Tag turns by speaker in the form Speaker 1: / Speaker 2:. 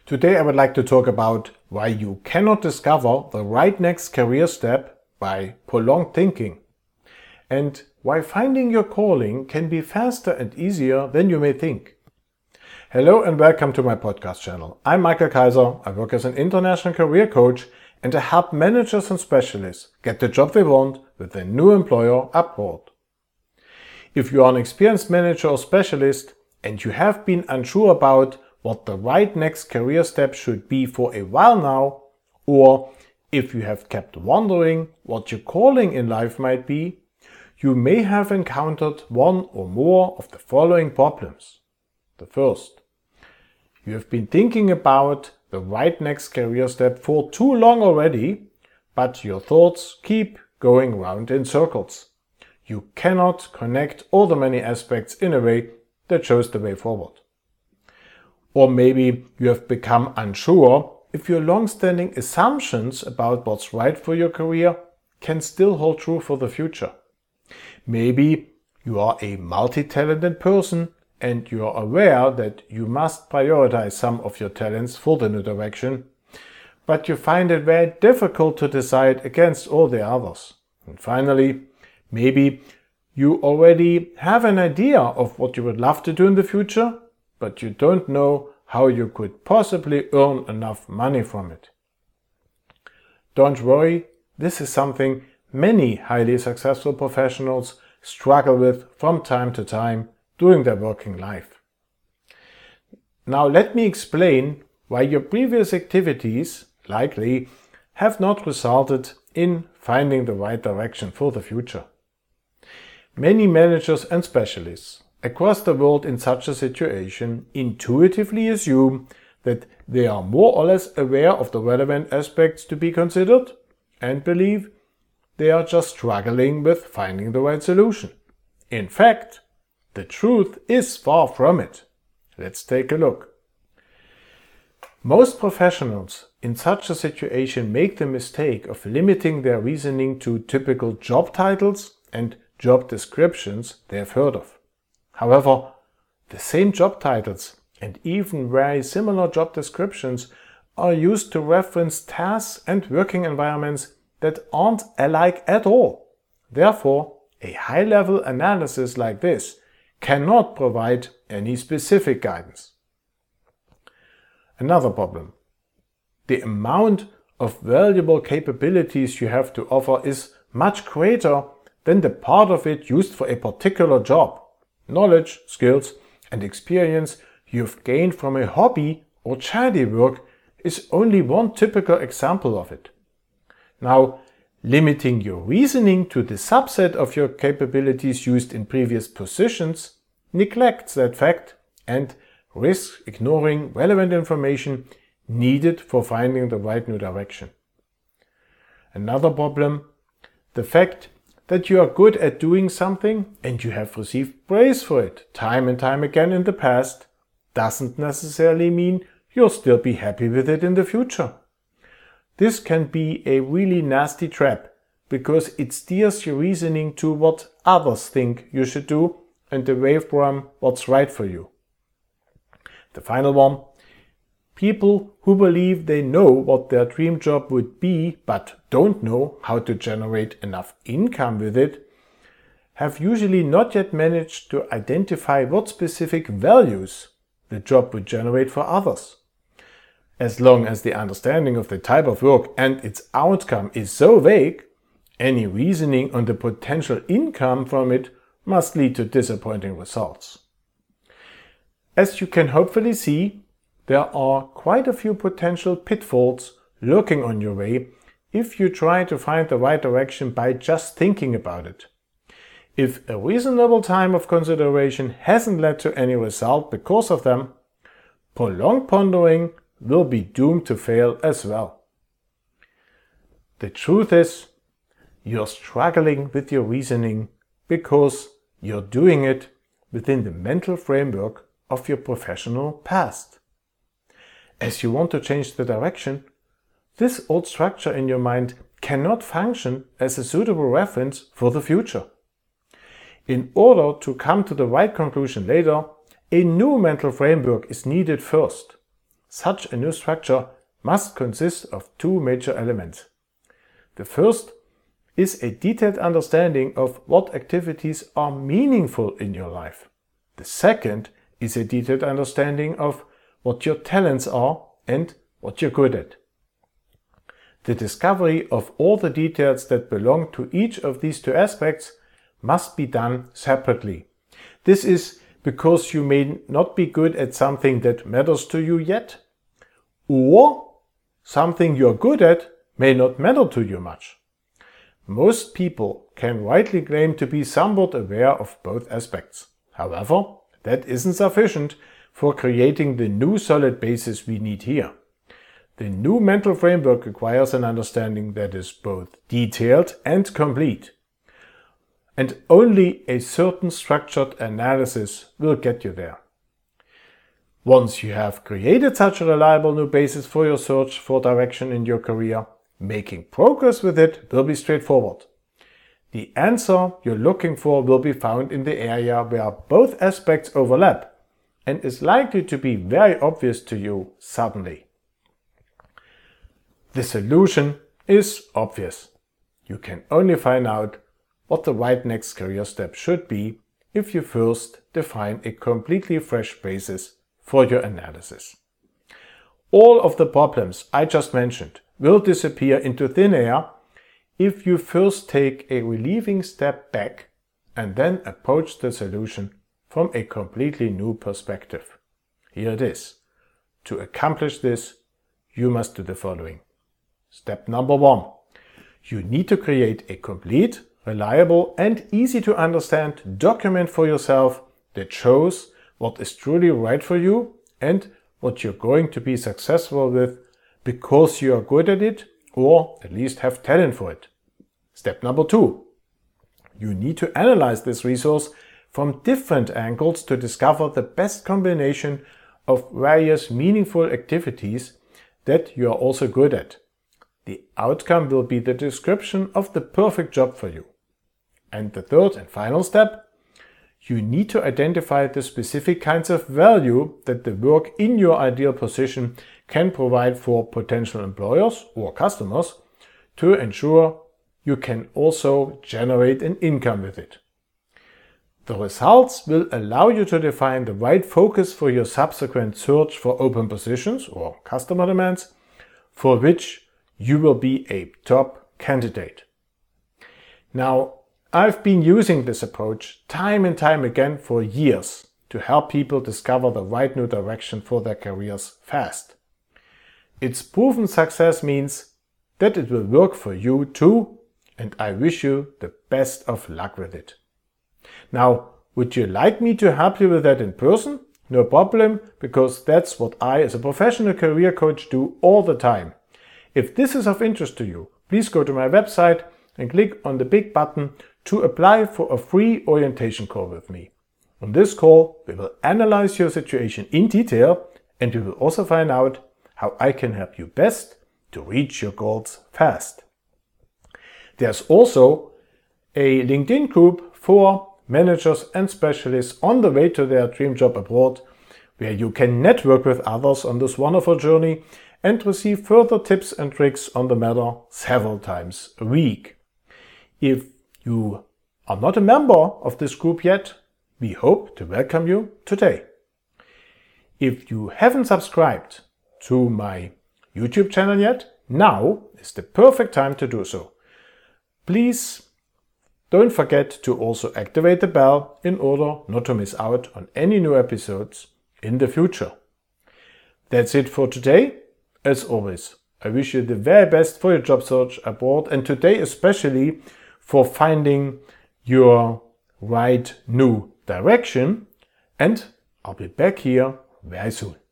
Speaker 1: Today I would like to talk about why you cannot discover the right next career step by prolonged thinking, and why finding your calling can be faster and easier than you may think. Hello and welcome to my podcast channel. I'm Michael Kaiser. I work as an international career coach and I help managers and specialists get the job they want with their new employer abroad. If you are an experienced manager or specialist and you have been unsure about what the right next career step should be for a while now, or if you have kept wondering what your calling in life might be, you may have encountered one or more of the following problems. The first, you have been thinking about the right next career step for too long already, but your thoughts keep going round in circles. You cannot connect all the many aspects in a way that shows the way forward. Or maybe you have become unsure if your long-standing assumptions about what's right for your career can still hold true for the future. Maybe you are a multi-talented person and you are aware that you must prioritize some of your talents for the new direction, but you find it very difficult to decide against all the others. And finally, maybe you already have an idea of what you would love to do in the future, but you don't know how you could possibly earn enough money from it. Don't worry, this is something many highly successful professionals struggle with from time to time during their working life. Now let me explain why your previous activities likely have not resulted in finding the right direction for the future. Many managers and specialists across the world in such a situation intuitively assume that they are more or less aware of the relevant aspects to be considered and believe they are just struggling with finding the right solution. In fact, the truth is far from it. Let's take a look. Most professionals in such a situation make the mistake of limiting their reasoning to typical job titles and job descriptions they have heard of. However, the same job titles and even very similar job descriptions are used to reference tasks and working environments that aren't alike at all. Therefore, a high-level analysis like this cannot provide any specific guidance. Another problem. The amount of valuable capabilities you have to offer is much greater than the part of it used for a particular job. Knowledge, skills, and experience you've gained from a hobby or charity work is only one typical example of it. Now, limiting your reasoning to the subset of your capabilities used in previous positions neglects that fact and risks ignoring relevant information needed for finding the right new direction. Another problem, the fact that you are good at doing something and you have received praise for it time and time again in the past doesn't necessarily mean you'll still be happy with it in the future. This can be a really nasty trap because it steers your reasoning to what others think you should do and away from what's right for you. The final one, people who believe they know what their dream job would be but don't know how to generate enough income with it have usually not yet managed to identify what specific values the job would generate for others. As long as the understanding of the type of work and its outcome is so vague, any reasoning on the potential income from it must lead to disappointing results. As you can hopefully see, there are quite a few potential pitfalls lurking on your way if you try to find the right direction by just thinking about it. If a reasonable time of consideration hasn't led to any result because of them, prolonged pondering will be doomed to fail as well. The truth is, you're struggling with your reasoning because you're doing it within the mental framework of your professional past. As you want to change the direction, this old structure in your mind cannot function as a suitable reference for the future. In order to come to the right conclusion later, a new mental framework is needed first. such a new structure must consist of two major elements. The first is a detailed understanding of what activities are meaningful in your life. The second is a detailed understanding of what your talents are and what you're good at. The discovery of all the details that belong to each of these two aspects must be done separately. This is because you may not be good at something that matters to you yet, or something you're good at may not matter to you much. Most people can rightly claim to be somewhat aware of both aspects. However, that isn't sufficient for creating the new solid basis we need here. The new mental framework requires an understanding that is both detailed and complete. And only a certain structured analysis will get you there. Once you have created such a reliable new basis for your search for direction in your career, making progress with it will be straightforward. The answer you're looking for will be found in the area where both aspects overlap and is likely to be very obvious to you suddenly. The solution is obvious. You can only find out what the right next career step should be if you first define a completely fresh basis for your analysis. All of the problems I just mentioned will disappear into thin air if you first take a relieving step back and then approach the solution from a completely new perspective. Here it is. To accomplish this, you must do the following. Step number 1. You need to create a complete, reliable and easy to understand document for yourself that shows what is truly right for you and what you're going to be successful with because you are good at it or at least have talent for it. Step number 2. You need to analyze this resource from different angles to discover the best combination of various meaningful activities that you are also good at. The outcome will be the description of the perfect job for you. And the third and final step, you need to identify the specific kinds of value that the work in your ideal position can provide for potential employers or customers to ensure you can also generate an income with it. The results will allow you to define the right focus for your subsequent search for open positions or customer demands for which you will be a top candidate. Now, I've been using this approach time and time again for years to help people discover the right new direction for their careers fast. Its proven success means that it will work for you too, and I wish you the best of luck with it. Now, would you like me to help you with that in person? No problem, because that's what I as a professional career coach do all the time. If this is of interest to you, please go to my website and click on the big button to apply for a free orientation call with me. On this call, we will analyze your situation in detail and we will also find out how I can help you best to reach your goals fast. There's also a LinkedIn group for managers and specialists on the way to their dream job abroad, where you can network with others on this wonderful journey and receive further tips and tricks on the matter several times a week. If you are not a member of this group yet, we hope to welcome you today. If you haven't subscribed to my YouTube channel yet, now is the perfect time to do so. Please don't forget to also activate the bell in order not to miss out on any new episodes in the future. That's it for today. As always, I wish you the very best for your job search abroad and today especially for finding your right new direction, and I'll be back here very soon.